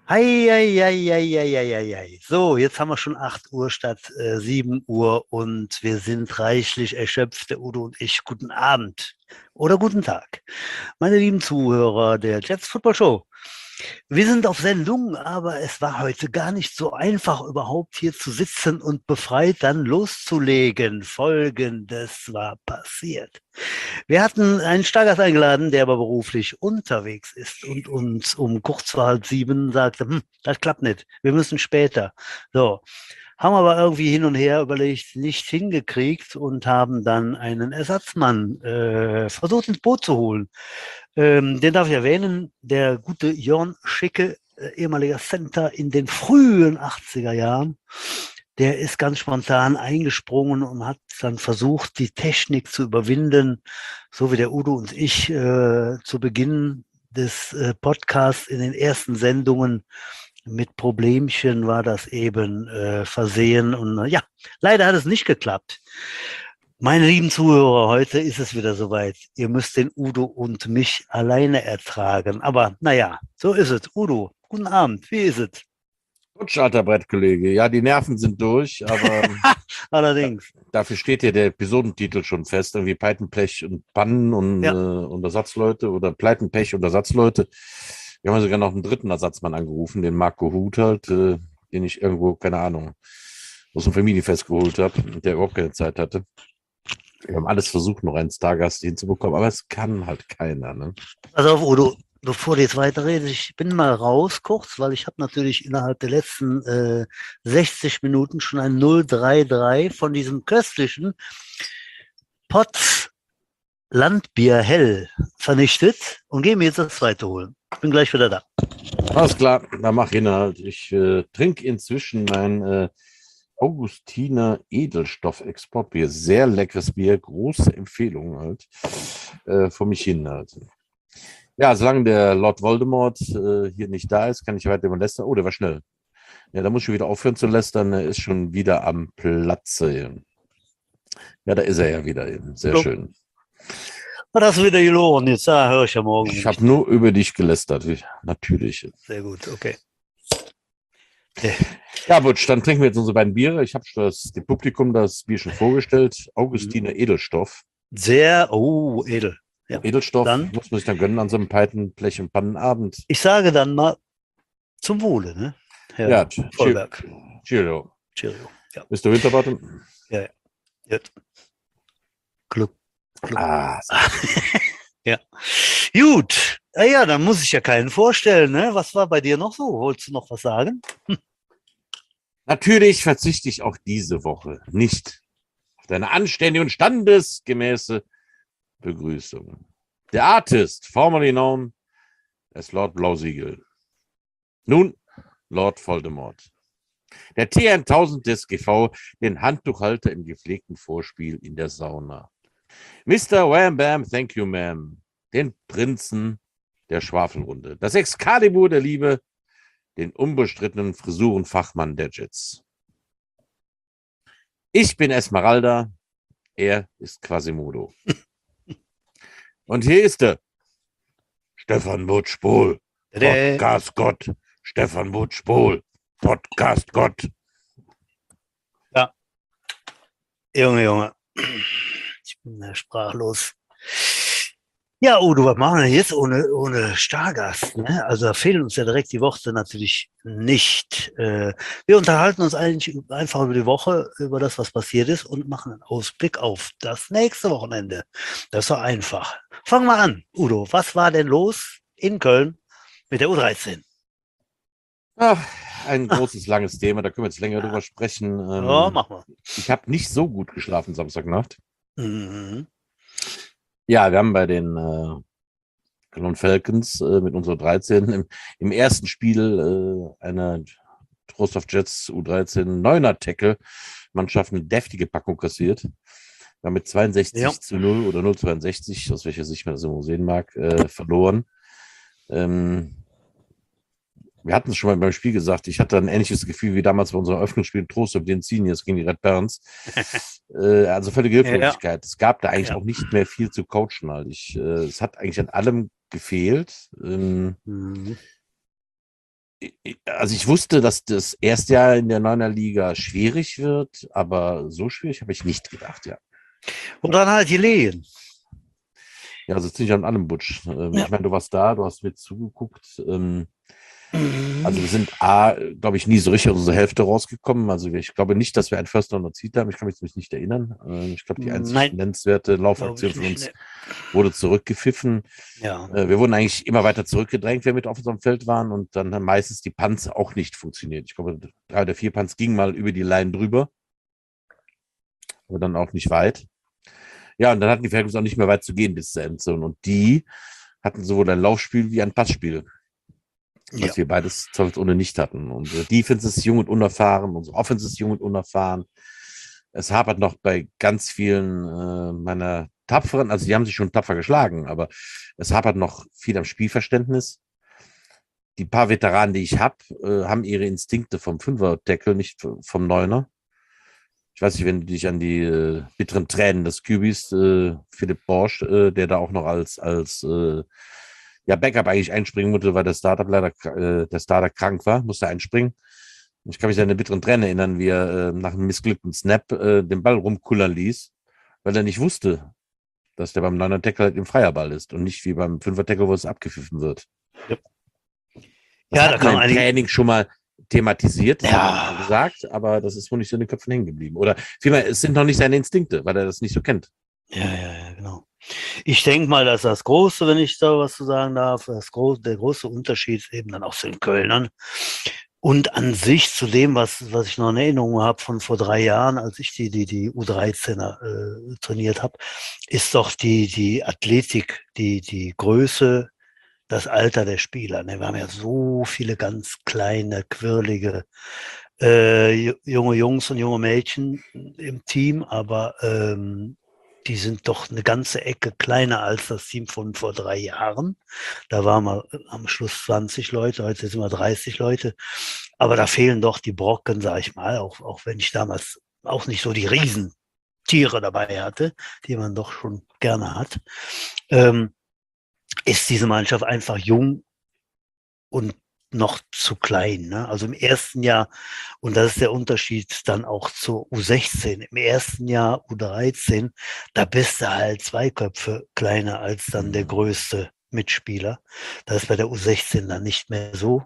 Hei, hei, hei, hei, hei, hei, hei, hei. So, jetzt haben wir schon 8 Uhr statt 7 Uhr und wir sind reichlich erschöpft, der Udo und ich. Guten Abend oder guten Tag, meine lieben Zuhörer der Jets Football Show. Wir sind auf Sendung, aber es war heute gar nicht so einfach, überhaupt hier zu sitzen und befreit dann loszulegen. Folgendes war passiert. Wir hatten einen Stargast eingeladen, der aber beruflich unterwegs ist und uns um kurz vor halb sieben sagte, das klappt nicht, wir müssen später. So, haben aber irgendwie hin und her überlegt, nicht hingekriegt und haben dann einen Ersatzmann versucht ins Boot zu holen. Den darf ich erwähnen, der gute Jörn Schicke, ehemaliger Center in den frühen 80er Jahren. Der ist ganz spontan eingesprungen und hat dann versucht, die Technik zu überwinden, so wie der Udo und ich zu Beginn des Podcasts in den ersten Sendungen mit Problemchen war das eben versehen. Und ja, leider hat es nicht geklappt. Meine lieben Zuhörer, heute ist es wieder soweit. Ihr müsst den Udo und mich alleine ertragen. Aber naja, so ist es. Udo, guten Abend. Wie ist es? Gut, alter Brettkollege. Ja, die Nerven sind durch, aber Allerdings. dafür steht ja der Episodentitel schon fest. Irgendwie Pleitenpech und Pannen und Ja. Ersatzleute oder Pleitenpech und Ersatzleute. Wir haben sogar noch einen dritten Ersatzmann angerufen, den Marco Huth halt, den ich irgendwo, keine Ahnung, aus dem Familienfest geholt habe und der überhaupt keine Zeit hatte. Wir haben alles versucht, noch einen Stargast hinzubekommen, aber es kann halt keiner. Ne? Pass auf, Udo, bevor du jetzt weiterredest, ich bin mal raus kurz, weil ich habe natürlich innerhalb der letzten 60 Minuten schon ein 033 von diesem köstlichen Potts Landbier hell vernichtet und gehe mir jetzt das zweite holen. Ich bin gleich wieder da. Alles klar, da mach ich ihn halt. Ich trinke inzwischen mein Augustiner Edelstoff-Exportbier. Sehr leckeres Bier, große Empfehlung halt. Vor mich hin halt. Ja, solange der Lord Voldemort hier nicht da ist, kann ich weiter über lästern. Oh, der war schnell. Ja, da muss ich wieder aufhören zu lästern. Er ist schon wieder am Platze. Ja, da ist er ja wieder eben. Sehr So, schön. was hast du wieder gelogen? Jetzt höre ich ja morgen Ich nicht. habe nur über dich gelästert. Natürlich. Sehr gut, okay. Ja, Butsch, dann trinken wir jetzt unsere beiden Biere. Ich habe dem Publikum das Bier schon vorgestellt. Augustiner Edelstoff. Sehr, oh, edel. Ja. Edelstoff Dann, muss man sich dann gönnen an so einem Pleiten-, und Pannenabend. ich sage dann mal zum Wohle, ne? Ja, Herr Vollberg. Cheerio. Cheerio. Ja, Mr. Winterbottom? ja, ja. Jetzt. Glück, Glück. Ah, Ja. Gut. Ja, dann muss ich ja keinen vorstellen, ne? Was war bei dir noch so? Wolltest du noch was sagen? natürlich verzichte ich auch diese Woche nicht auf deine anständige und standesgemäße Begrüßung. Der Artist, formerly known as Lord Blausiegel. Nun Lord Voldemort. Der T1000 des GV, den Handtuchhalter im gepflegten Vorspiel in der Sauna. Mr. Wham Bam, thank you, ma'am. Den Prinzen der Schwafelrunde. Das Excalibur der Liebe, den unbestrittenen Frisurenfachmann der Jets. Ich bin Esmeralda, er ist Quasimodo. Und hier ist er. Stefan Butsch-Pohl, Podcast-Gott. Stefan Butsch-Pohl, Podcast-Gott. Ja, Junge, Junge. Ich bin sprachlos. Ja, Udo, was machen wir jetzt ohne Stargast? Ne? Also da fehlen uns ja direkt die Worte natürlich nicht. Wir unterhalten uns eigentlich einfach über die Woche, über das, was passiert ist und machen einen Ausblick auf das nächste Wochenende. Das ist doch einfach. Fangen wir an. Udo, was war denn los in Köln mit der U13? Ach, ein großes, langes Thema, da können wir jetzt länger drüber sprechen. Ja, machen wir. Ich habe nicht so gut geschlafen Samstagnacht. Mhm. Ja, wir haben bei den Cologne Falcons mit unserer 13 im ersten Spiel einer Trost of Jets U13 Neuner Tackle Mannschaft eine deftige Packung kassiert. Wir haben mit 62-0 oder 0,62, aus welcher Sicht man das immer sehen mag, verloren. Wir hatten es schon mal beim Spiel gesagt, ich hatte ein ähnliches Gefühl wie damals bei unserem Eröffnungsspiel Trost of den Seniors gegen die Red Barons. Also völlige Hilflosigkeit. Es gab da eigentlich auch nicht mehr viel zu coachen. Halt. Es hat eigentlich an allem gefehlt. Mhm. Also ich wusste, dass das Erstjahr in der 9er Liga schwierig wird, aber so schwierig habe ich nicht gedacht, ja. Woran hat gelegen? Ja, also ziemlich an allem Butsch. Ja. Ich meine, du warst da, du hast mir zugeguckt. Also Mhm. wir sind A, glaube ich, nie so richtig aus unserer Hälfte rausgekommen. Also ich glaube nicht, dass wir einen First Down erzielt haben. Ich kann mich nämlich nicht erinnern. Ich glaube, die einzig Nein, nennenswerte glaube Laufaktion ich von nicht. uns Ne. wurde zurückgepfiffen. Ja. Wir wurden eigentlich immer weiter zurückgedrängt, wenn wir mit auf unserem Feld waren. Und dann haben meistens die Punts auch nicht funktioniert. Ich glaube, 3 oder 4 Punts gingen mal über die Line drüber, aber dann auch nicht weit. Ja, und dann hatten die Falcons auch nicht mehr weit zu gehen bis zur Endzone. Und die hatten sowohl ein Laufspiel wie ein Passspiel, Ja. was wir beides zweifelsohne nicht hatten. Unsere Defense ist jung und unerfahren, unsere Offense ist jung und unerfahren. Es hapert noch bei ganz vielen meiner Tapferen, also die haben sich schon tapfer geschlagen, aber es hapert noch viel am Spielverständnis. Die paar Veteranen, die ich habe, haben ihre Instinkte vom Fünfer-Tackle, nicht vom Neuner. Ich weiß nicht, wenn du dich an die bitteren Tränen des QBs, Philipp Borsch, der da auch noch als ja, Backup eigentlich einspringen musste, weil der Starter krank war, musste einspringen. Ich kann mich an eine bitteren Tränen erinnern, wie er nach einem missglückten Snap den Ball rumkullern ließ, weil er nicht wusste, dass der beim 9er Tackle halt im Freierball ist und nicht wie beim 5er Tackle, wo es abgepfiffen wird. Ja, Das ja, da hatten wir kann im man einige. Training schon mal thematisiert, das hatten wir schon mal Ja, gesagt, aber das ist wohl nicht so in den Köpfen hängen geblieben. Oder vielmehr, es sind noch nicht seine Instinkte, weil er das nicht so kennt. ja, genau. Ich denke mal, dass das Große, wenn ich da was zu sagen darf, der große Unterschied ist eben dann auch zu den Kölnern. Und an sich zu dem, was ich noch in Erinnerung habe von vor 3 Jahren, als ich die U13er trainiert habe, ist doch die Athletik, die Größe, das Alter der Spieler. Ne? Wir haben ja so viele ganz kleine, quirlige junge Jungs und junge Mädchen im Team, aber die sind doch eine ganze Ecke kleiner als das Team von vor 3 Jahren. Da waren wir am Schluss 20 Leute, heute sind wir 30 Leute. Aber da fehlen doch die Brocken, sag ich mal, auch wenn ich damals auch nicht so die Riesentiere dabei hatte, die man doch schon gerne hat. Ähm, ist diese Mannschaft einfach jung und noch zu klein. Ne? Also im ersten Jahr, und das ist der Unterschied dann auch zur U16, im ersten Jahr U13, da bist du halt 2 Köpfe kleiner als dann der Mhm. größte Mitspieler. Das ist bei der U16 dann nicht mehr so.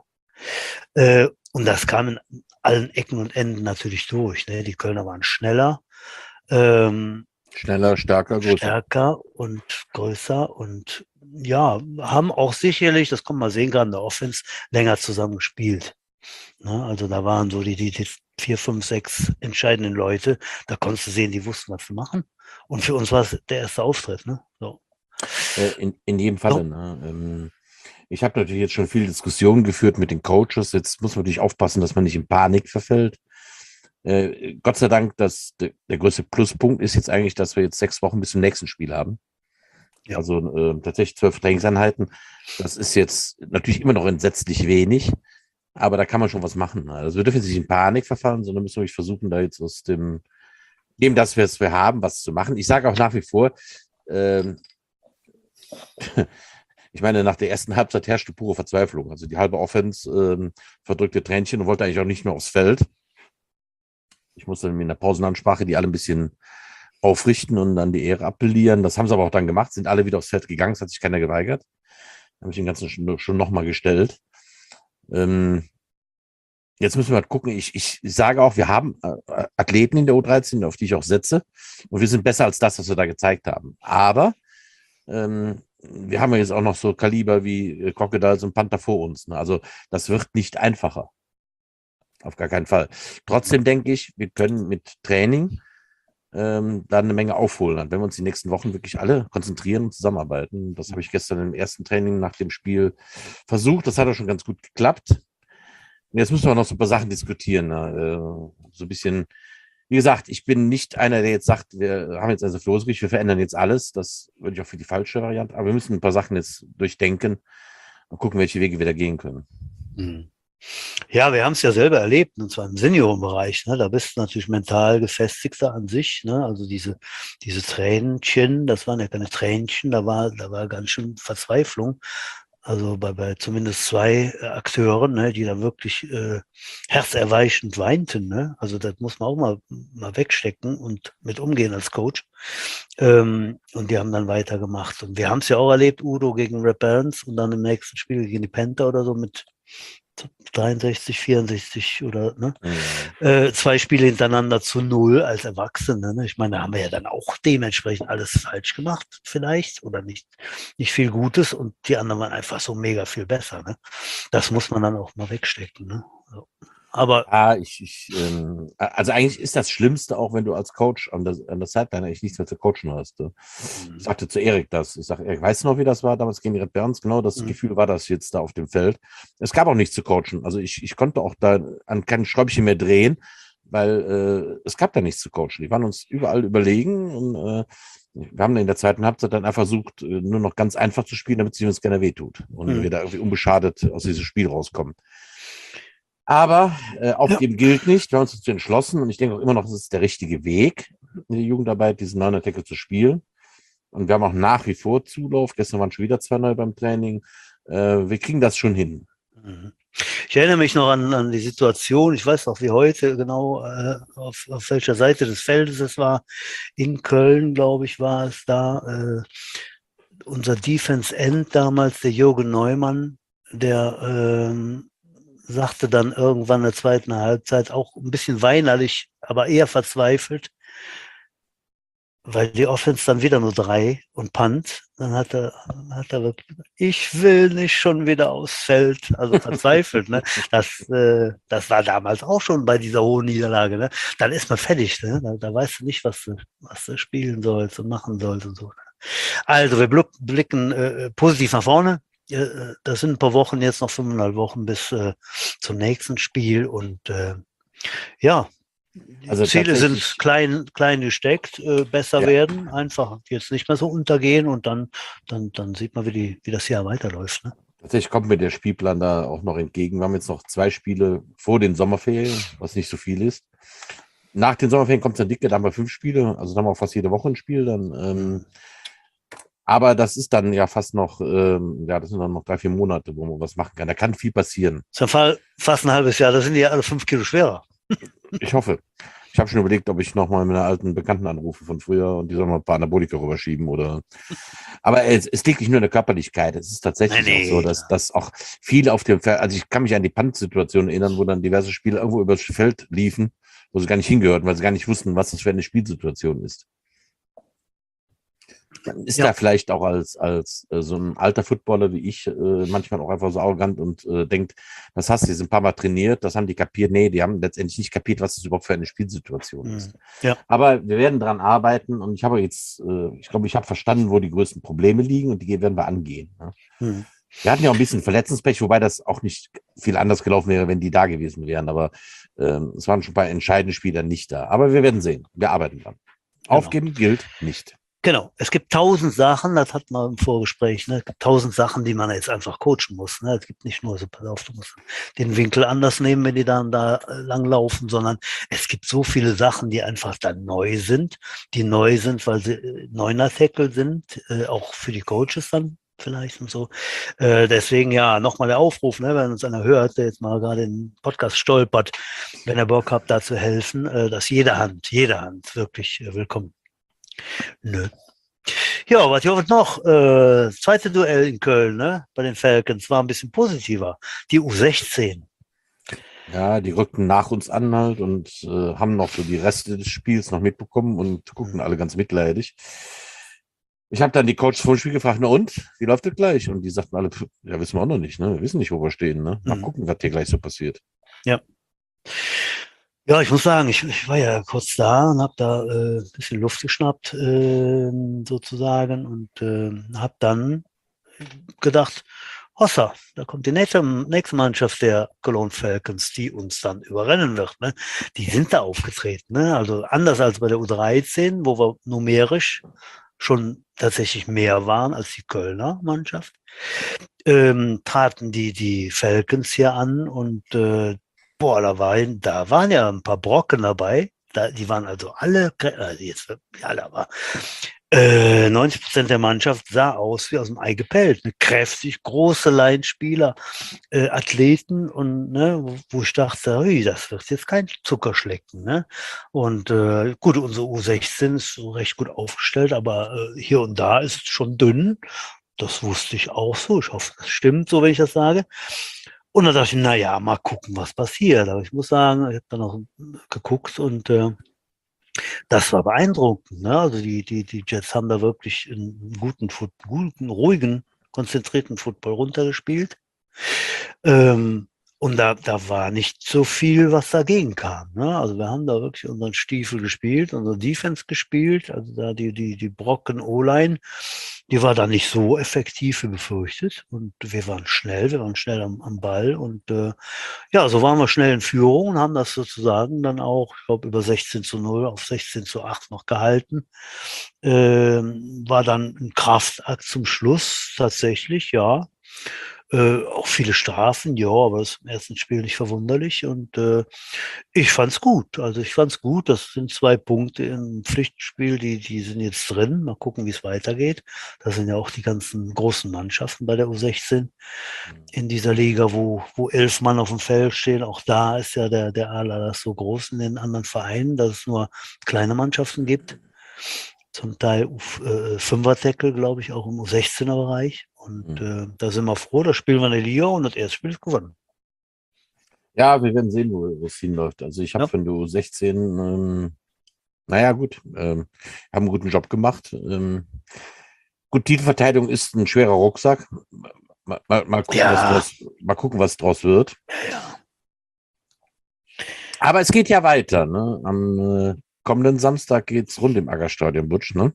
Und das kam in allen Ecken und Enden natürlich durch. Ne? Die Kölner waren schneller, ähm, Schneller, stärker, größer. stärker und größer und ja, haben auch sicherlich, das kann man sehen, gerade in der Offense, länger zusammen gespielt. Ne? Also da waren so die 4, 5, 6 entscheidenden Leute. Da konntest du sehen, die wussten, was zu machen. Und für uns war es der erste Auftritt. Ne? So. In jedem Falle. So. Ne? Ich habe natürlich jetzt schon viel Diskussionen geführt mit den Coaches. Jetzt muss man natürlich aufpassen, dass man nicht in Panik verfällt. Gott sei Dank, der größte Pluspunkt ist jetzt eigentlich, dass wir jetzt 6 Wochen bis zum nächsten Spiel haben. Ja. Also tatsächlich 12 Trainingseinheiten. Das ist jetzt natürlich immer noch entsetzlich wenig, aber da kann man schon was machen. Also wir dürfen jetzt nicht in Panik verfallen, sondern müssen wirklich versuchen, da jetzt aus dem, dass wir es wir haben, was zu machen. Ich sage auch nach wie vor, ähm, ich meine, nach der ersten Halbzeit herrschte pure Verzweiflung. Also die halbe Offense verdrückte Tränchen und wollte eigentlich auch nicht mehr aufs Feld. Ich musste dann in der Pausenansprache die alle ein bisschen aufrichten und dann die Ehre appellieren. Das haben sie aber auch dann gemacht, sind alle wieder aufs Feld gegangen, es hat sich keiner geweigert. Habe ich den ganzen schon nochmal gestellt. Ähm, Jetzt müssen wir halt gucken. Ich sage auch, wir haben Athleten in der U13, auf die ich auch setze. Und wir sind besser als das, was wir da gezeigt haben. Aber wir haben ja jetzt auch noch so Kaliber wie Crocodiles und Panther vor uns. Ne? Also das wird nicht einfacher. Auf gar keinen Fall. Trotzdem denke ich, wir können mit Training da eine Menge aufholen. Und wenn wir uns die nächsten Wochen wirklich alle konzentrieren und zusammenarbeiten, das habe ich gestern im ersten Training nach dem Spiel versucht. Das hat auch schon ganz gut geklappt. Und jetzt müssen wir noch so ein paar Sachen diskutieren. Ne? So ein bisschen, wie gesagt, ich bin nicht einer, der jetzt sagt, wir haben jetzt also losgerichtet, wir verändern jetzt alles. Das würde ich auch für die falsche Variante. Aber wir müssen ein paar Sachen jetzt durchdenken und gucken, welche Wege wir da gehen können. Mhm. Ja, wir haben es ja selber erlebt, und zwar im Seniorenbereich. Ne? Da bist du natürlich mental gefestigter an sich. Ne? Also diese Tränchen, das waren ja keine Tränchen, da war ganz schön Verzweiflung. Also bei zumindest zwei Akteuren, ne, die dann wirklich herzerweichend weinten. Ne? Also das muss man auch mal wegstecken und mit umgehen als Coach. Und die haben dann weitergemacht. Und wir haben es ja auch erlebt, Udo gegen Red Barons und dann im nächsten Spiel gegen die Panther oder so mit 63, 64 oder ne? Zwei Spiele hintereinander zu 0 als Erwachsene. Ne? Ich meine, da haben wir ja dann auch dementsprechend alles falsch gemacht, vielleicht, oder nicht viel Gutes und die anderen waren einfach so mega viel besser. Ne? Das muss man dann auch mal wegstecken. Ne? So. Aber Ja, also eigentlich ist das Schlimmste auch, wenn du als Coach an der Sideline eigentlich nichts mehr zu coachen hast. Ne? Ich sagte zu Erik das. Ich sage, Erik, weißt du noch, wie das war damals gegen die Red Barons? Genau das Gefühl war das jetzt da auf dem Feld. Es gab auch nichts zu coachen. Also ich konnte auch da an kein Schräubchen mehr drehen, weil es gab da nichts zu coachen. Die waren uns überall überlegen und wir haben in der zweiten Halbzeit dann einfach versucht, nur noch ganz einfach zu spielen, damit es uns gerne wehtut und wir da irgendwie unbeschadet aus diesem Spiel rauskommen. Aber aufgeben gilt nicht. Wir haben uns dazu entschlossen und ich denke auch immer noch, das ist der richtige Weg, in der Jugendarbeit diesen 9er Tackle zu spielen. Und wir haben auch nach wie vor Zulauf. Gestern waren schon wieder 2 neu beim Training. Wir kriegen das schon hin. Ich erinnere mich noch an die Situation, ich weiß auch wie heute genau, auf welcher Seite des Feldes es war. In Köln, glaube ich, war es da. Unser Defense End damals, der Jürgen Neumann, der sagte dann irgendwann in der zweiten Halbzeit, auch ein bisschen weinerlich, aber eher verzweifelt, weil die Offense dann wieder nur 3 und Punt. Dann hat er wirklich gesagt, ich will nicht schon wieder aufs Feld. Also verzweifelt. Ne? Das war damals auch schon bei dieser hohen Niederlage. Ne? Dann ist man fertig. Ne? Da weißt du nicht, was du spielen sollst und machen sollst und so. Also wir blicken positiv nach vorne. Das sind ein paar Wochen, jetzt noch 5,5 Wochen bis zum nächsten Spiel. Und ja, die Also Ziele sind tatsächlich, klein gesteckt, besser ja, werden, einfach jetzt nicht mehr so untergehen und dann sieht man, wie das Jahr weiterläuft. Ne? tatsächlich kommt mir der Spielplan da auch noch entgegen. Wir haben jetzt noch 2 Spiele vor den Sommerferien, was nicht so viel ist. Nach den Sommerferien kommt es dann dicke, da haben wir 5 Spiele, also dann haben wir fast jede Woche ein Spiel. Aber das ist dann ja fast noch, das sind dann noch 3, 4 Monate, wo man was machen kann. Da kann viel passieren. Das ist ja fast ein halbes Jahr, da sind die ja alle 5 Kilo schwerer. Ich hoffe. Ich habe schon überlegt, ob ich nochmal mit einer alten Bekannten anrufe von früher und die sollen mal ein paar Anabolika rüberschieben oder. Aber es liegt nicht nur in der Körperlichkeit. Es ist tatsächlich auch so, dass auch viele auf dem Feld, also ich kann mich an die Punt-Situation erinnern, wo dann diverse Spieler irgendwo übers Feld liefen, wo sie gar nicht hingehörten, weil sie gar nicht wussten, was das für eine Spielsituation ist. Man ist da vielleicht auch als so ein alter Footballer wie ich manchmal auch einfach so arrogant und denkt, das hast du jetzt ein paar Mal trainiert, das haben die kapiert. Nee, die haben letztendlich nicht kapiert, was das überhaupt für eine Spielsituation ist. Ja. Aber wir werden dran arbeiten und ich habe jetzt, ich glaube, ich habe verstanden, wo die größten Probleme liegen und die werden wir angehen. Ne? Wir hatten ja auch ein bisschen Verletzungspech, wobei das auch nicht viel anders gelaufen wäre, wenn die da gewesen wären. Aber es waren schon ein paar entscheidende Spieler nicht da. Aber wir werden sehen. Wir arbeiten dran. Genau. Aufgeben gilt nicht. Genau, es gibt 1000 Sachen, das hat man im Vorgespräch, ne? Es gibt 1000 Sachen, die man jetzt einfach coachen muss. Ne? Es gibt nicht nur so, pass auf, du musst den Winkel anders nehmen, wenn die dann da langlaufen, sondern es gibt so viele Sachen, die einfach dann neu sind, weil sie neuner Tackle sind, auch für die Coaches dann vielleicht und so. Deswegen ja, nochmal der Aufruf, ne, wenn uns einer hört, der jetzt mal gerade den Podcast stolpert, wenn er Bock hat, da zu helfen, dass jede Hand wirklich willkommen. Nö. Ja, was ich noch? Zweite Duell in Köln, ne? Bei den Falcons war ein bisschen positiver. Die U16. Ja, die rückten nach uns an halt und haben noch so die Reste des Spiels noch mitbekommen und gucken alle ganz mitleidig. Ich habe dann die Coaches vor dem Spiel gefragt, na und, wie läuft das gleich? Und die sagten alle, ja, wissen wir auch noch nicht, ne? Wir wissen nicht, wo wir stehen, ne? Mal gucken, was hier gleich so passiert. Ja. Ja, ich muss sagen, ich war ja kurz da und habe da ein bisschen Luft geschnappt, sozusagen, und habe dann gedacht, Hossa, da kommt die nächste Mannschaft der Cologne Falcons, die uns dann überrennen wird. Ne? Die sind da aufgetreten. Ne? Also anders als bei der U13, wo wir numerisch schon tatsächlich mehr waren als die Kölner Mannschaft, traten die Falcons hier an und boah, da waren ja ein paar Brocken dabei. Die waren also alle, jetzt alle, aber 90% der Mannschaft sah aus wie aus dem Ei gepellt. Ne? Kräftig, große Laienspieler, Athleten und ne, wo ich dachte, ui, das wird jetzt kein Zuckerschlecken. Ne? Und gut, unsere U16 ist so recht gut aufgestellt, aber hier und da ist es schon dünn. Das wusste ich auch so. Ich hoffe, das stimmt so, wenn ich das sage. Und dann dachte ich, na ja, mal gucken, was passiert. Aber ich muss sagen, ich habe dann auch geguckt und das war beeindruckend. Ne? Also die Jets haben da wirklich einen guten, ruhigen, konzentrierten Football runtergespielt. Ähm, und da war nicht so viel, was dagegen kam. Ne? Also wir haben da wirklich unseren Stiefel gespielt, unsere Defense gespielt. Also da die Brocken O-Line, die war da nicht so effektiv wie befürchtet. Und wir waren schnell am Ball. Und ja, so waren wir schnell in Führung und haben das sozusagen dann auch, ich glaube, über 16:0 auf 16:8 noch gehalten. War dann ein Kraftakt zum Schluss tatsächlich, ja. Auch viele Strafen, ja, aber das ist im ersten Spiel nicht verwunderlich. Und ich fand's gut. Also ich fand's gut. Das sind 2 Punkte im Pflichtspiel, die sind jetzt drin. Mal gucken, wie es weitergeht. Das sind ja auch die ganzen großen Mannschaften bei der U16 in dieser Liga, wo 11 Mann auf dem Feld stehen. Auch da ist ja der Aderlass so groß in den anderen Vereinen, dass es nur kleine Mannschaften gibt. Zum Teil Fünfer-Tackle, glaube ich, auch im U16er-Bereich. Und da sind wir froh, da spielen wir eine Liga und das erste Spiel ist gewonnen. Ja, wir werden sehen, wo es hinläuft. Also ich habe Ja. von der U16, naja gut, haben einen guten Job gemacht. Gut, Titelverteidigung ist ein schwerer Rucksack. Mal gucken, Ja. mal gucken, was draus wird. Ja. Aber es geht ja weiter. Ne? Am kommenden Samstag geht's rund im Aggerstadion, Butsch, ne?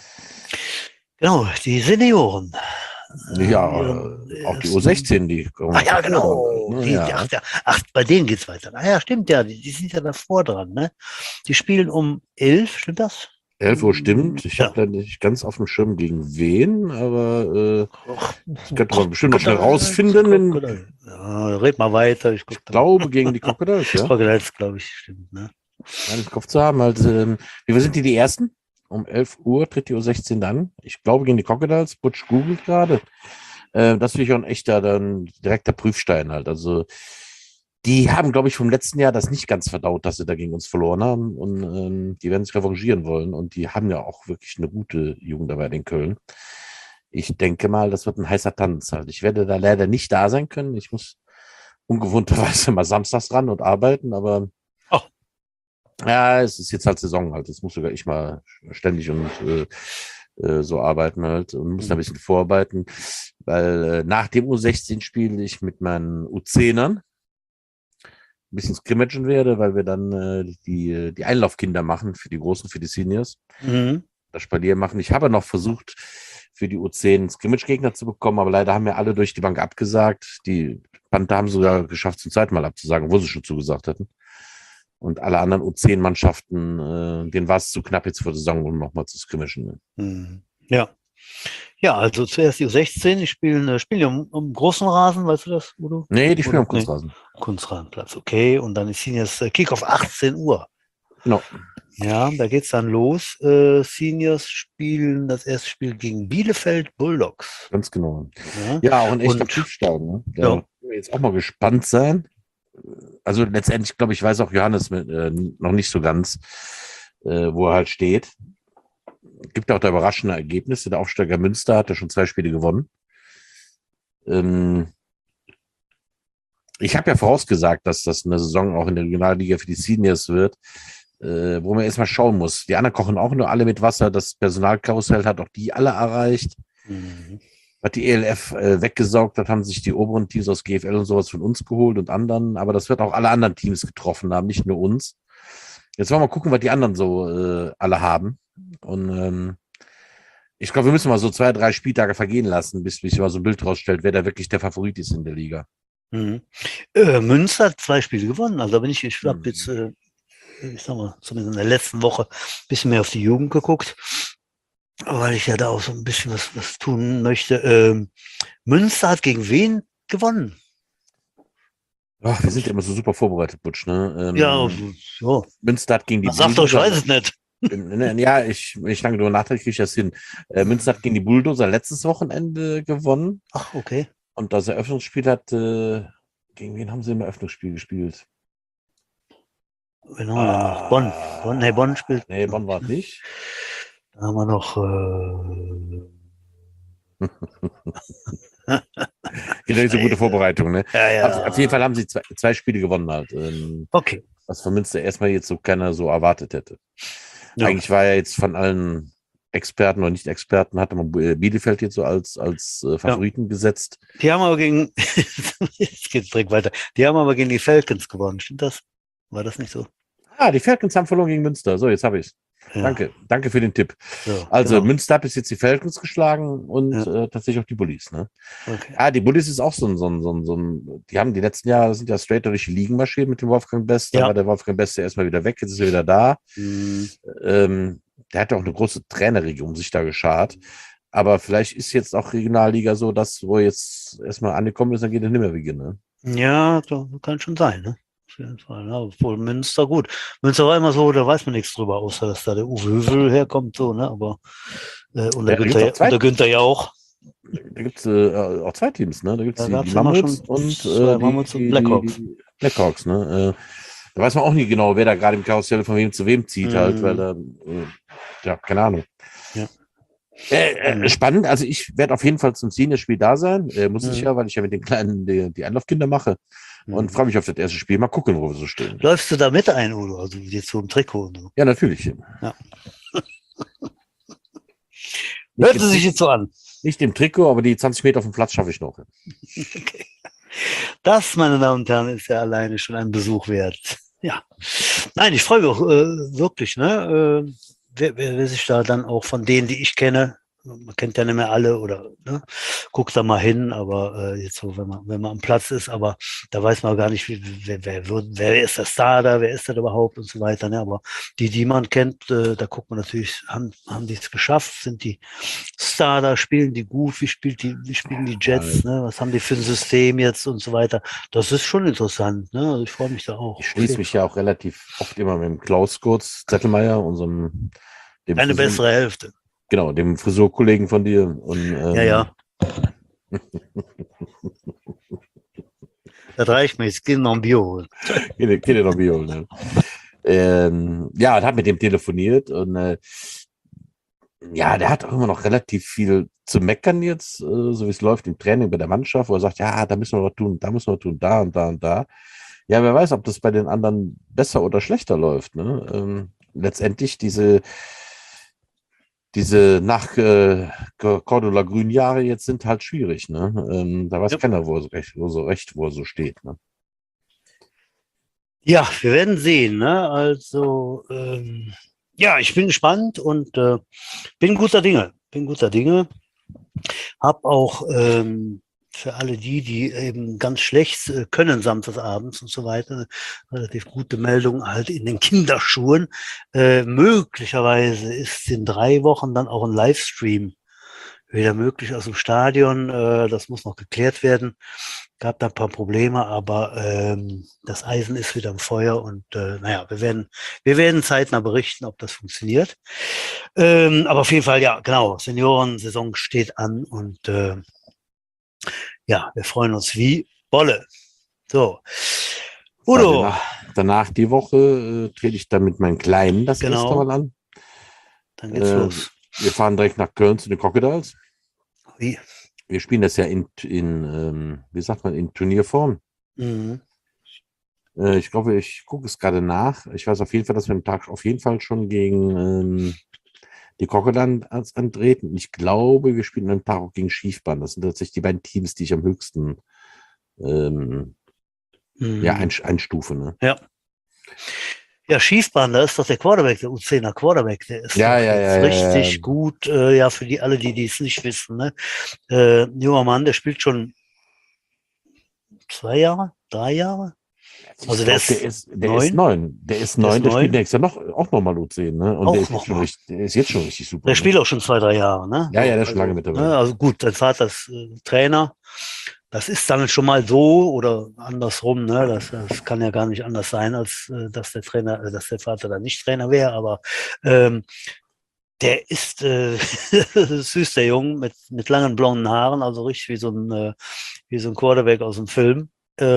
Genau, die Senioren. Ja, auch die Ersten. U16, die kommen Ach ja, davor genau. dran. Ne? Ja. Ach, bei denen geht's weiter. Ah ja, stimmt ja, die sind ja davor dran, ne? Die spielen um 11, stimmt das? 11 Uhr stimmt. Ich habe Ja. da nicht ganz auf dem Schirm gegen wen, aber Ach, das könnte man bestimmt noch schnell rausfinden. Ja, red mal weiter. Ich guck Ich dann. glaube gegen die Crocodiles, ja. Crocodiles, glaube ich, stimmt, ne? Meine im Kopf zu haben. Also, wie sind die Ersten? Um 11 Uhr tritt die U16 dann. Ich glaube gegen die Crocodiles. Butch googelt gerade. Das finde ich auch ein echter, dann direkter Prüfstein halt. Also die haben, glaube ich, vom letzten Jahr das nicht ganz verdaut, dass sie da gegen uns verloren haben. Und die werden sich revanchieren wollen. Und die haben ja auch wirklich eine gute Jugendarbeit in Köln. Ich denke mal, das wird ein heißer Tanz halt. Ich werde da leider nicht da sein können. Ich muss ungewohnterweise mal samstags ran und arbeiten, aber Oh. ja, es ist jetzt halt Saison halt. Das muss sogar ich mal ständig und so arbeiten halt und muss da ein bisschen vorarbeiten, weil nach dem U16 spiele ich mit meinen U10ern ein bisschen scrimmagen werde, weil wir dann die Einlaufkinder machen für die Großen, für die Seniors. Mhm. Das Spalier machen. Ich habe noch versucht, für die U10 Scrimmage-Gegner zu bekommen, aber leider haben mir alle durch die Bank abgesagt. Die Panther haben sogar geschafft, zum zweiten Mal abzusagen, wo sie schon zugesagt hatten. Und alle anderen U10-Mannschaften, denen war es zu knapp jetzt vor der Saison, um nochmal zu scrimmagen. Mhm. Ja. Ja, also zuerst die U16, die spielen ja um großen Rasen, weißt du das, Udo? Nee, die spielen am Nee. Kunstrasen. Kunstrasenplatz, okay. Und dann ist Seniors Kickoff 18 Uhr. Genau. Ja, da geht's dann los. Seniors spielen das erste Spiel gegen Bielefeld Bulldogs. Ganz genau. Ja, Ja, auch ein echter und Prüfstein. Ne? Da ja. können wir jetzt auch mal gespannt sein. Also letztendlich, glaube ich, weiß auch Johannes noch nicht so ganz, wo er halt steht. Gibt auch da überraschende Ergebnisse. Der Aufsteiger Münster hat ja schon 2 Spiele gewonnen. Ich habe ja vorausgesagt, dass das eine Saison auch in der Regionalliga für die Seniors wird, wo man erstmal schauen muss. Die anderen kochen auch nur alle mit Wasser. Das Personalkarussell hat auch die alle erreicht. Mhm. Hat die ELF weggesaugt, hat, haben sich die oberen Teams aus GFL und sowas von uns geholt und anderen, aber das wird auch alle anderen Teams getroffen haben, nicht nur uns. Jetzt wollen wir mal gucken, was die anderen so alle haben. Und ich glaube, wir müssen mal so 2, 3 Spieltage vergehen lassen, bis sich mal so ein Bild rausstellt, wer da wirklich der Favorit ist in der Liga. Mhm. Münster hat 2 Spiele gewonnen. Also bin ich habe jetzt, ich sag mal, zumindest in der letzten Woche ein bisschen mehr auf die Jugend geguckt, weil ich ja da auch so ein bisschen was tun möchte. Münster hat gegen wen gewonnen? Ach, wir sind ja immer so super vorbereitet, Butsch, ne? Ja, ja. Münster hat gegen die Man sagt doch, ich Bulldozer, weiß es nicht. Ja, wenn ich lange drüber nachdenke, kriege ich das hin. Münster hat gegen die Bulldozer letztes Wochenende gewonnen. Ach, okay. Und das Eröffnungsspiel hat, gegen wen haben sie im Eröffnungsspiel gespielt? Wen haben wir denn noch? Bonn. Nee, Bonn spielt. Nee, Bonn war es nicht. Da haben wir noch. Geht ja nicht so gute Vorbereitung, ne? Ja. Auf jeden Fall haben sie zwei Spiele gewonnen halt. Okay. Was von Münster erstmal jetzt so keiner so erwartet hätte. Ja. Eigentlich war ja jetzt von allen Experten oder Nicht-Experten, hatte man Bielefeld jetzt so als Favoriten gesetzt. Die haben aber gegen, jetzt geht's direkt weiter, die haben aber gegen die Falcons gewonnen, stimmt das? War das nicht so? Die Falcons haben verloren gegen Münster. So, jetzt habe ich es. Ja. Danke für den Tipp. So, Also genau. Münster hat bis jetzt die Falcons geschlagen und tatsächlich auch die Bullies. Ne? Okay. Die Bullies ist auch so ein, die haben die letzten Jahre sind ja straight durch die Ligen marschiert mit dem Wolfgang Best. Da war der Wolfgang Best ja erstmal wieder weg, jetzt ist er wieder da. Der hat ja auch eine große Trainerriege um sich da geschart. Aber vielleicht ist jetzt auch Regionalliga so, dass wo jetzt erstmal angekommen ist, dann geht es nicht mehr wie, ne? Ja, das kann schon sein, ne? Auf jeden Fall. Ne? Obwohl Münster gut. Münster war immer so, da weiß man nichts drüber, außer dass da der Uwe Hövel herkommt, so, ne? Aber und der Günther ja auch. Da gibt es auch zwei Teams, ne? Da gibt es die Mammuts und die Blackhawks. Blackhawks, ne? Da weiß man auch nie genau, wer da gerade im Karussell von wem zu wem zieht, halt, weil ja, keine Ahnung. Ja. Spannend, also ich werde auf jeden Fall zum Senior-Spiel da sein, muss ich ja, weil ich ja mit den Kleinen die Anlaufkinder mache und freue mich auf das erste Spiel. Mal gucken, wo wir so stehen. Läufst du da mit ein, Udo? Also jetzt so im Trikot? Und so? Ja, natürlich. Ja. Hört sie sich jetzt so an? Nicht im Trikot, aber die 20 Meter auf dem Platz schaffe ich noch. Okay. Das, meine Damen und Herren, ist ja alleine schon ein Besuch wert. Ja. Nein, ich freue mich auch wirklich, ne? Wer sich da dann auch von denen, die ich kenne, man kennt ja nicht mehr alle oder ne, guckt da mal hin, aber jetzt so, wenn man am Platz ist, aber da weiß man gar nicht, wer ist der Star da, wer ist das überhaupt und so weiter. Ne? Aber die man kennt, da guckt man natürlich, haben die es geschafft, sind die Star da, spielen die gut, wie spielen die Jets, ne? Was haben die für ein System jetzt und so weiter. Das ist schon interessant, ne? Also ich freue mich da auch. Ich schließe mich ja auch relativ oft immer mit dem Klaus Kurz Zettelmeier, unserem eine bessere Hälfte. Genau, dem Frisurkollegen von dir. Und, ja. Das reicht mir, jetzt gehen noch ein Bier holen. Geht noch ein Bier holen, ne? Ja, und hat mit dem telefoniert und der hat auch immer noch relativ viel zu meckern jetzt, so wie es läuft im Training bei der Mannschaft, wo er sagt, ja, da müssen wir was tun, da müssen wir tun, da und da und da. Ja, wer weiß, ob das bei den anderen besser oder schlechter läuft. Ne? Letztendlich diese nach Cordula Grün Jahre jetzt sind halt schwierig. Ne? Da weiß keiner, wo er so steht. Ne? Ja, wir werden sehen. Ne? Also, ja, ich bin gespannt und bin guter Dinge. Hab auch für alle die eben ganz schlecht können samstagsabends und so weiter, relativ gute Meldung halt in den Kinderschuhen. Möglicherweise ist in 3 Wochen dann auch ein Livestream wieder möglich aus dem Stadion. Das muss noch geklärt werden. Gab da ein paar Probleme, aber das Eisen ist wieder im Feuer und naja, wir werden zeitnah berichten, ob das funktioniert. Aber auf jeden Fall, ja, genau, Seniorensaison steht an und ja, wir freuen uns wie Bolle. So, Udo. Danach die Woche trete ich dann mit meinen Kleinen das erste Mal an. Dann geht's los. Wir fahren direkt nach Köln zu den Crocodiles. Wie? Wir spielen das ja wie sagt man, in Turnierform. Mhm. Ich glaube, ich gucke es gerade nach. Ich weiß auf jeden Fall, dass wir am Tag auf jeden Fall schon gegen die Crocodiles antreten. Ich glaube, wir spielen am Tag auch gegen Schiefbahn. Das sind tatsächlich die beiden Teams, die ich am höchsten einstufe. Ne? Ja. Ja, Schiefbahn, da ist doch der Quarterback, der U10er Quarterback, der ist richtig gut, ja, für alle, die es nicht wissen. Ne? Junger Mann, der spielt schon 2 Jahre, 3 Jahre. Also der ist 9. Der ist 9, der spielt nächstes Jahr auch nochmal U10, ne? Und der ist jetzt schon richtig super. Der spielt auch schon 2, 3 Jahre, ne? Ja, der ist schon lange mit dabei. Also gut, sein Vater ist Trainer Das ist dann schon mal so oder andersrum, ne? Das kann ja gar nicht anders sein, als dass der Trainer, dass der Vater dann nicht Trainer wäre, aber ähm, der ist süß, der Junge, mit langen blonden Haaren, also richtig wie so ein Quarterback aus dem Film.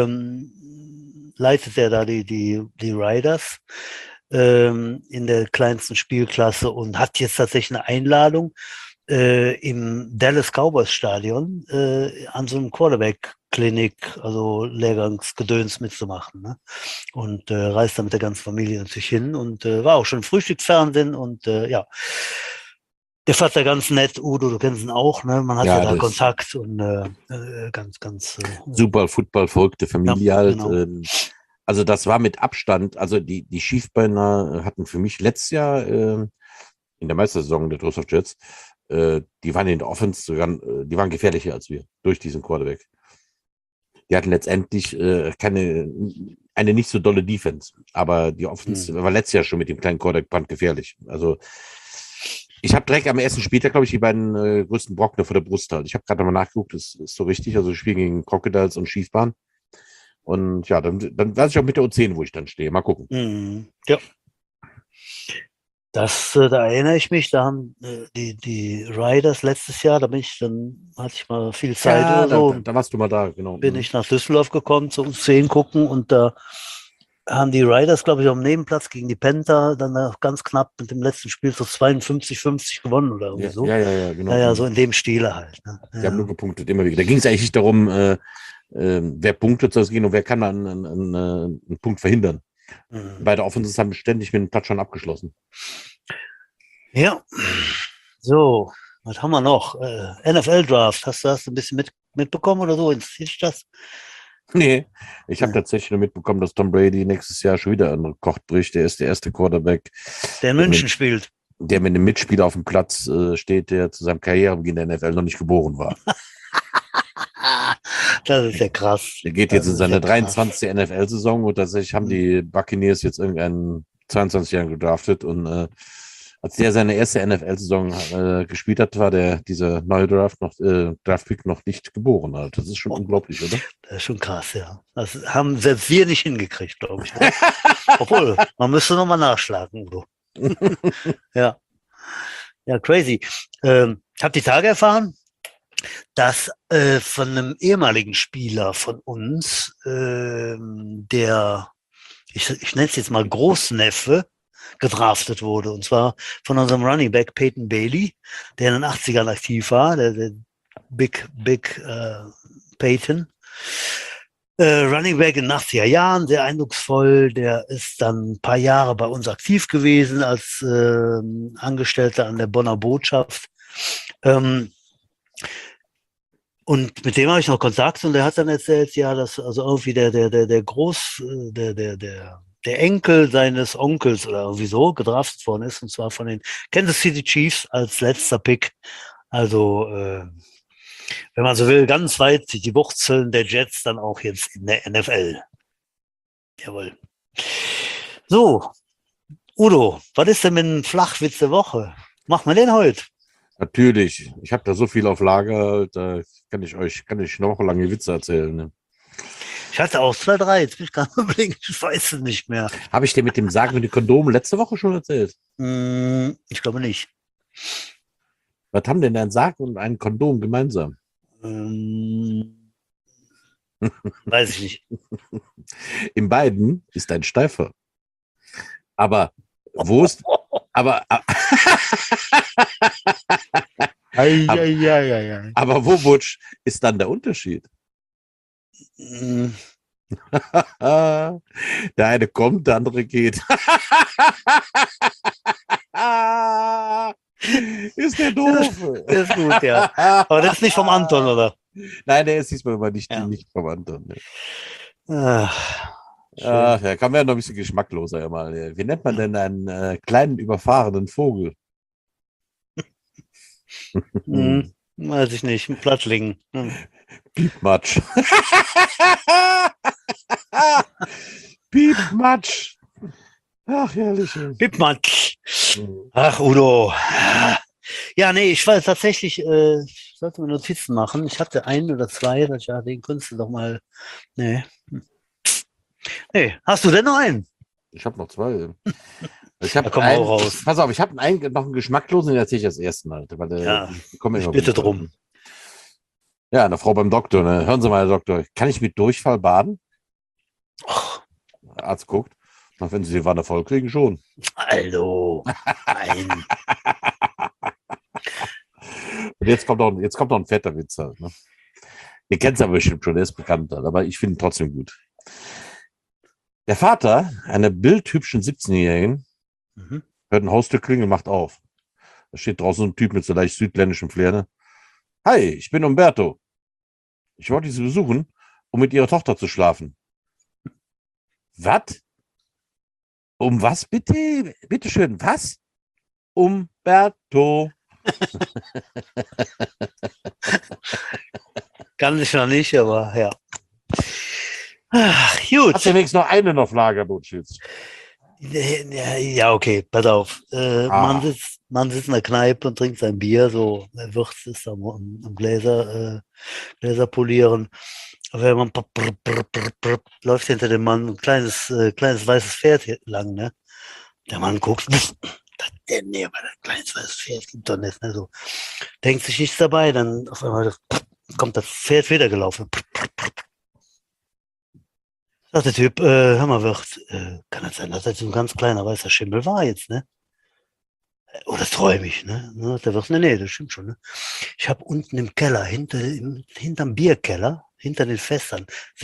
Leitet er da die Riders in der kleinsten Spielklasse und hat jetzt tatsächlich eine Einladung im Dallas Cowboys Stadion an so einem Quarterback-Klinik, also Lehrgangsgedöns mitzumachen. Ne? Und reist da mit der ganzen Familie natürlich hin und war auch schon im Frühstücksfernsehen und ja, der Vater ganz nett, Udo, du kennst ihn auch, ne? Man hat ja da Kontakt und ganz super Football folgte Familie ja, halt. genau. Also das war mit Abstand, also die Schiefbeiner hatten für mich letztes Jahr in der Meistersaison der Toast of Jets, die waren in der Offense sogar, die waren gefährlicher als wir durch diesen Quarterback. Die hatten letztendlich eine nicht so dolle Defense, aber die Offense war letztes Jahr schon mit dem kleinen Quarterback brandgefährlich. Also ich habe direkt am ersten Spieltag, glaube ich, die beiden größten Brocken vor der Brust halt. Ich habe gerade mal nachgeguckt, das ist so richtig. Also wir spielen gegen Crocodiles und Schiefbahn. Und ja, dann weiß ich auch mit der U10, wo ich dann stehe. Mal gucken. Ja. Da erinnere ich mich, da haben die Riders letztes Jahr, hatte ich mal viel Zeit Ja, oder so. da warst du mal da, genau. Bin ich nach Düsseldorf gekommen zu U10 gucken und da haben die Riders, glaube ich, am Nebenplatz gegen die Panther dann ganz knapp mit dem letzten Spiel so 52-50 gewonnen oder irgendwie so. Ja, genau. Ja, so in dem Stile halt. Ne? Die haben nur gepunktet, immer wieder. Da ging es eigentlich nicht darum, wer punktet soll es gehen und wer kann dann einen Punkt verhindern. Beide Offenses haben ständig mit dem Touchdown abgeschlossen. Ja, so, was haben wir noch? NFL-Draft, hast du das ein bisschen mitbekommen oder so? Interessiert dich das? Nee, ich habe tatsächlich nur mitbekommen, dass Tom Brady nächstes Jahr schon wieder einen Rekord bricht. Der ist der erste Quarterback, der in München spielt. Der mit einem Mitspieler auf dem Platz steht, der zu seinem Karrierebeginn der NFL noch nicht geboren war. Das ist ja krass. Der geht jetzt in seine 23. NFL-Saison und tatsächlich haben die Buccaneers jetzt irgendeinen 22-Jährigen gedraftet und als der seine erste NFL-Saison gespielt hat, war dieser neue Draftpick noch nicht geboren. Halt. Das ist schon unglaublich, oder? Das ist schon krass, ja. Das haben selbst wir nicht hingekriegt, glaube ich. Obwohl, man müsste nochmal nachschlagen, Udo. Ja. Ja, crazy. Ich habe die Tage erfahren, dass von einem ehemaligen Spieler von uns, ich nenne es jetzt mal Großneffe, gedraftet wurde. Und zwar von unserem Running Back Peyton Bailey, der in den 80ern aktiv war, der Big Peyton. Running Back in den 80er Jahren, sehr eindrucksvoll. Der ist dann ein paar Jahre bei uns aktiv gewesen als Angestellter an der Bonner Botschaft. Und mit dem habe ich noch Kontakt und der hat dann erzählt, ja, dass also irgendwie der Enkel seines Onkels oder irgendwie so gedraftet worden ist, und zwar von den Kansas City Chiefs als letzter Pick. Also, wenn man so will, ganz weit die Wurzeln der Jets dann auch jetzt in der NFL. Jawohl. So, Udo, was ist denn mit dem Flachwitz der Woche? Machen wir den heute? Natürlich. Ich habe da so viel auf Lager, da kann ich noch lange Witze erzählen. Ne? Ich hatte auch 2, 3, jetzt bin ich gerade überlegen, ich weiß es nicht mehr. Habe ich dir mit dem Sarg mit den Kondomen letzte Woche schon erzählt? Ich glaube nicht. Was haben denn ein Sarg und ein Kondom gemeinsam? Weiß ich nicht. In beiden ist ein Steifer. Aber wo ist... Aber wo, Butsch, ist dann der Unterschied? Der eine kommt, der andere geht. Ist der doof? Der ist gut, ja. Aber das ist nicht vom Anton, oder? Nein, der ist diesmal aber nicht vom Anton. Ne. Ja, kann man ja noch ein bisschen geschmackloser mal. Wie nennt man denn einen kleinen überfahrenen Vogel? Weiß ich nicht, ein Plattling. Piepmatsch. Piepmatsch. Ach, herrlich. Piepmatsch. Ach, Udo. Ja, nee, ich war tatsächlich sollte mir Notizen machen. Ich hatte ein oder zwei, dass ich, ja, den kannst du doch mal. Nee. Nee, hast du denn noch einen? Ich habe noch zwei. Ich Da habe komm auch raus. pass auf, ich habe noch einen geschmacklosen, den erzähle ich als ersten Mal, weil Ja, die kommen ich immer bitte gut. drum. Ja, eine Frau beim Doktor, ne? Hören Sie mal, Herr Doktor, kann ich mit Durchfall baden? Och, Der Arzt guckt, na, wenn Sie die Wanne voll kriegen, schon. Alter, nein. Und jetzt kommt noch ein fetter Witz halt, ne? Ihr kennt es aber bestimmt schon, der ist bekannt, aber ich finde ihn trotzdem gut. Der Vater einer bildhübschen 17-Jährigen Mhm. hört ein Haustür klingeln, macht auf. Da steht draußen so ein Typ mit so leicht südländischem Flair, ne? Hi, ich bin Umberto. Ich wollte Sie besuchen, um mit Ihrer Tochter zu schlafen. Was? Um was bitte? Bitte schön, was? Umberto. Kann ich noch nicht, aber ja. Ach, Hast gut. du wenigstens noch einen auf Lager, Butschitz? Ja, okay, pass auf. Man sitzt in der Kneipe und trinkt sein Bier, so Würz ist am Gläser polieren. Aber wenn man läuft hinter dem Mann ein kleines weißes Pferd lang, ne? Der Mann guckt, nee, aber ein kleines weißes Pferd gibt doch nicht, ne? So. Denkt sich nichts dabei, dann auf einmal kommt das Pferd wieder gelaufen. Sagt der Typ, hör mal, Wirt, kann das sein, dass das so ein ganz kleiner weißer Schimmel war jetzt, ne? Oder träume ich, ne? Der Wirt, nee, das stimmt schon, ne? Ich habe unten im Keller, hinterm Bierkeller, hinter den Fässern,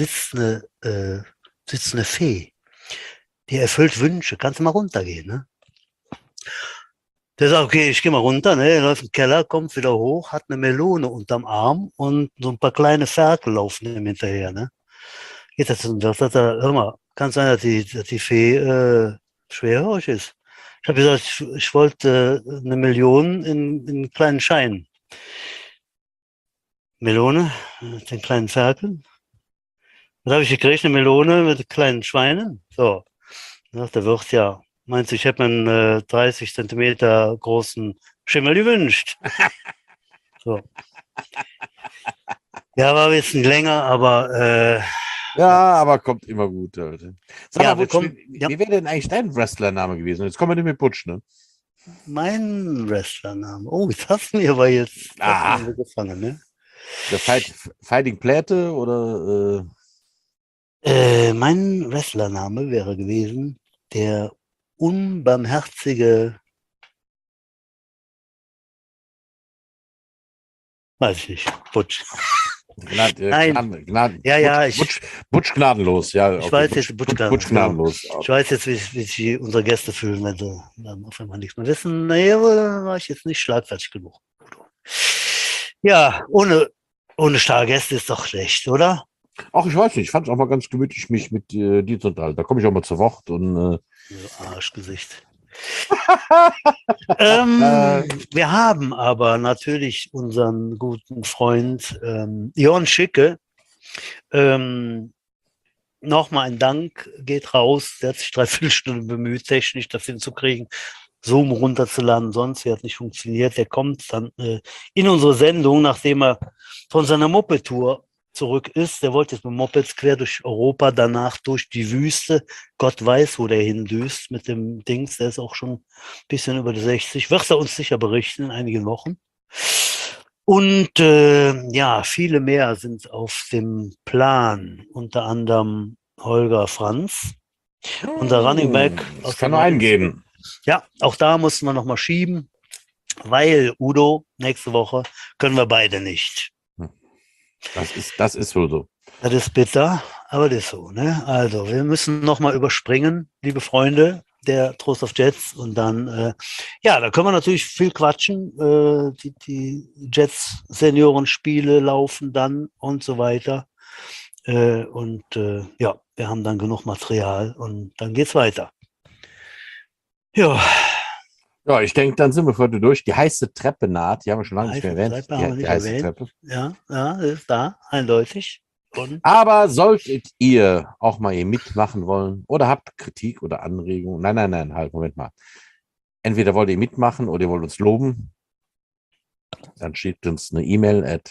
sitzt eine Fee. Die erfüllt Wünsche. Kannst du mal runtergehen, ne? Der sagt, okay, ich gehe mal runter, ne? Er läuft im Keller, kommt wieder hoch, hat eine Melone unterm Arm und so ein paar kleine Ferkel laufen ihm hinterher, ne? Geht das und sagt er, hör mal, kann sein, dass die Fee schwerhörig ist. Ich habe gesagt, ich wollte eine Million in kleinen Scheinen. Melone, den kleinen Ferkeln. Was habe ich gekriegt? Eine Melone mit kleinen Schweinen. So, dann sagt der Wirt, ja, meinst du, ich hätte mir einen 30 Zentimeter großen Schimmel gewünscht? So. Ja, war ein bisschen länger, aber Ja, aber kommt immer gut. Alter. Sag ja, mal, Butsch, wie wäre denn eigentlich dein Wrestlername gewesen? Jetzt kommen wir nicht mit Butsch, ne? mein Wrestlername. Oh, jetzt hast du mir aber jetzt Ah, gefangen, ne? der Fighting Pläte oder Mein Wrestlername wäre gewesen der unbarmherzige, weiß ich nicht, Butch. Nein, ja, Butsch gnadenlos, ja. ich Okay, weiß jetzt, Butch Butsch genau. gnadenlos. Ich weiß jetzt, wie sich unsere Gäste fühlen, wenn sie dann auf einmal nichts mehr wissen. Naja, aber war ich jetzt nicht schlagfertig genug. Ja, ohne Stargäste ist doch schlecht, oder? Ach, ich weiß nicht, ich fand es auch mal ganz gemütlich, mich mit dir zu unterhalten. Da komme ich auch mal zu Wort und So Arschgesicht. äh, Wir haben aber natürlich unseren guten Freund Jon Schicke. Nochmal ein Dank geht raus. Der hat sich 3/4 Stunde bemüht, technisch das hinzukriegen, Zoom runterzuladen. Sonst hat nicht funktioniert. Der kommt dann in unsere Sendung, nachdem er von seiner Moped-Tour zurück ist. Der wollte jetzt mit Mopeds quer durch Europa, danach durch die Wüste. Gott weiß, wo der hindüst mit dem Dings. Der ist auch schon ein bisschen über die 60. Wird er uns sicher berichten in einigen Wochen. Und ja, viele mehr sind auf dem Plan, unter anderem Holger Franz, unser Running Back es aus kann der nur einen 90. geben. Ja, auch da mussten wir nochmal schieben, weil Udo, nächste Woche können wir beide nicht. Das ist wohl so. Das ist bitter, aber das ist so, ne? Also, wir müssen nochmal überspringen, liebe Freunde, der Trost of Jets. Und dann, ja, da können wir natürlich viel quatschen. Die Jets-Seniorenspiele laufen dann und so weiter. Ja, wir haben dann genug Material und dann geht's weiter. Ja, Ja, ich denke, dann sind wir für heute durch. Die heiße Treppe naht, die haben wir schon lange nicht mehr erwähnt. Treppe haben wir nicht heiße erwähnt. Treppe. Ja, das ist da, eindeutig. Und Aber solltet ihr auch mal hier mitmachen wollen oder habt Kritik oder Anregungen, nein, halt, Moment mal. Entweder wollt ihr mitmachen oder ihr wollt uns loben, dann schickt uns eine E-Mail at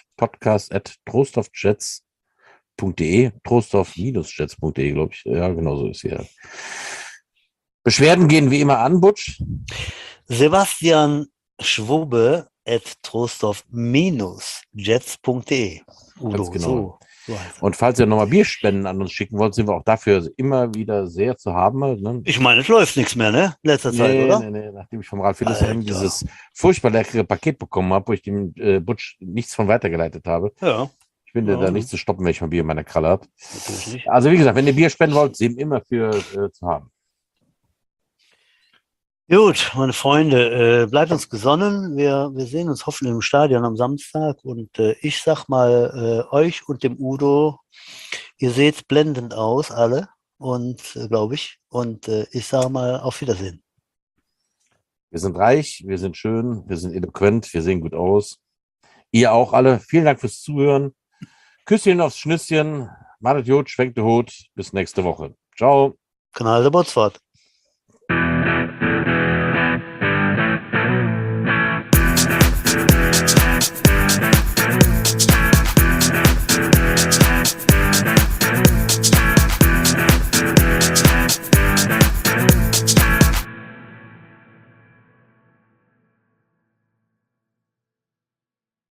podcast@trostorfjets.de, trostorf-jets.de, glaube ich. Ja, genau so ist hier. Beschwerden gehen wie immer an, Butsch. Sebastian Schwuppe at trostorf-jets.de. Udo, Ganz genau. so heißt es. Und falls ihr nochmal Bierspenden an uns schicken wollt, sind wir auch dafür immer wieder sehr zu haben. Ne? Ich meine, es läuft nichts mehr, ne? Letzter Zeit, oder? Nee. Nachdem ich vom Ralf Hildesheim Alter. dieses furchtbar leckere Paket bekommen habe, wo ich dem Butsch nichts von weitergeleitet habe. Ja, Ich bin da nicht zu stoppen, wenn ich mal Bier in meiner Kralle habe. natürlich nicht. Also wie gesagt, wenn ihr Bier spenden wollt, sind immer für zu haben. Gut, meine Freunde, bleibt uns gesonnen. Wir sehen uns hoffentlich im Stadion am Samstag. Und ich sag mal euch und dem Udo, ihr seht blendend aus, alle. Und glaube ich. Und ich sage mal auf Wiedersehen. Wir sind reich, wir sind schön, wir sind eloquent, wir sehen gut aus. Ihr auch alle. Vielen Dank fürs Zuhören. Küsschen aufs Schnüsschen. Madet Jod, schwenkt der Hut. Bis nächste Woche. Ciao. Kanal der Botsfahrt.